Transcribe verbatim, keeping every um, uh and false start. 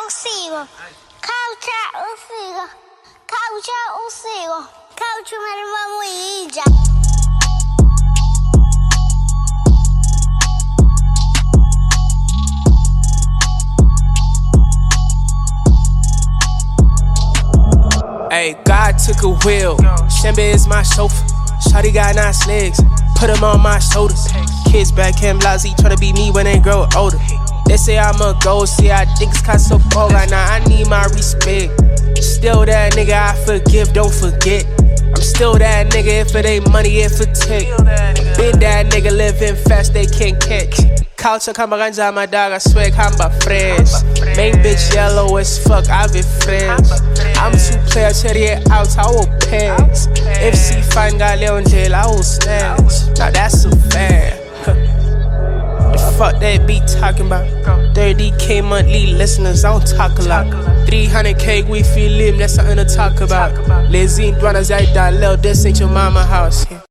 usiku, kaucha usiku, kaucha usiku, kaucha marimamuija. Hey, God took a wheel. Shembe is my chauffeur. Shawty got nice legs. Put him on my shoulders. Kids back him lousy, tryna be me when they grow older. They say I'm a ghost, yeah, I think it's kinda so cold right now. I need my respect. Still that nigga, I forgive, don't forget. I'm still that nigga, if it ain't money, if it take. Been that nigga living fast, they can't catch. Culture kama ganja, my dog, I swear, kamba fresh. Main bitch yellow as fuck, I've been fresh. I'm two player, cherry out, I will pass. F C fine guy, Leon jail, I will snatch. Now that's a fair. The fuck that beat talking about? thirty K monthly listeners, I don't talk a lot. three hundred K we feel him, that's something to talk about. Lazy, Dwana Zaida, Lil, this ain't your mama house. Yeah.